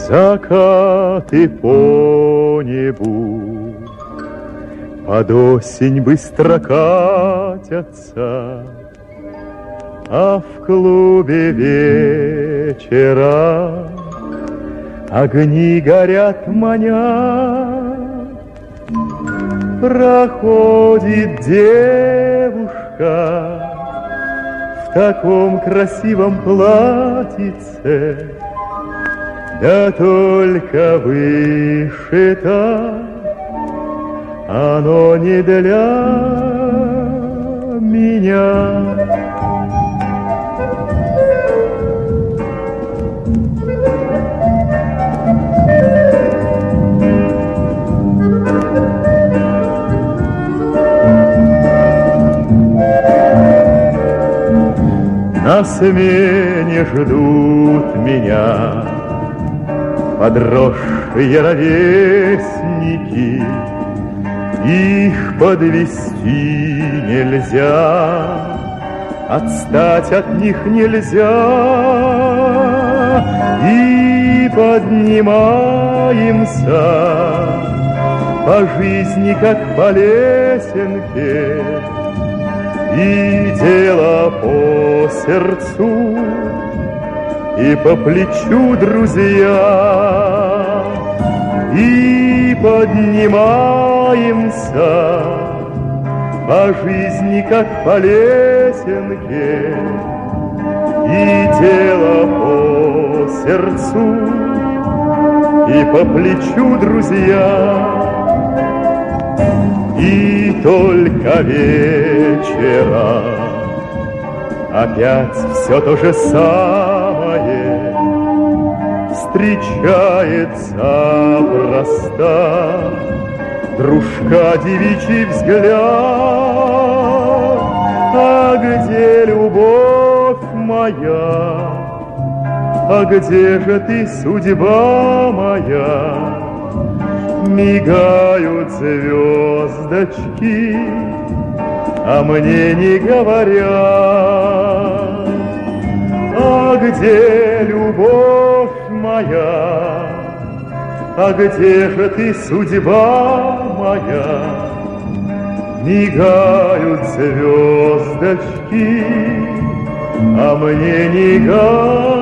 Закаты по небу под осень быстро катятся, а в клубе вечера огни горят, манят. Проходит девушка в таком красивом платьице, да только вышито оно не для меня. На смене ждут меня подросшие ровесники, их подвести нельзя, отстать от них нельзя, и поднимаемся по жизни, как по лесенке, и дело по сердцу, и по плечу, друзья, и поднимаемся по жизни, как по лесенке, и дело по сердцу, и по плечу, друзья. И только вечером опять все то же самое встречается проста дружка девичий взгляд. А где любовь моя? А где же ты, судьба моя? Мигают звездочки, а мне не говорят. А где любовь моя? А где же ты, судьба моя? Мигают звездочки, а мне не говорят.